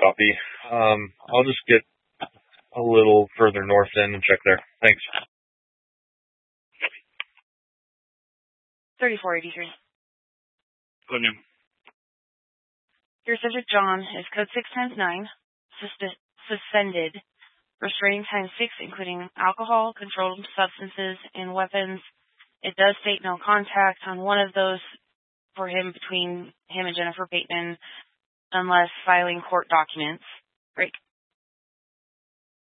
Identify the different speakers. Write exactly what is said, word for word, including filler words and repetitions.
Speaker 1: copy. Um, I'll just get a little further north in and check there. Thanks.
Speaker 2: thirty-four eighty-three.
Speaker 3: Good name.
Speaker 2: Your subject, John, is code six times nine, sus- suspended, restraining times six, including alcohol, controlled substances, and weapons. It does state no contact on one of those for him between him and Jennifer Bateman unless filing court documents. Break.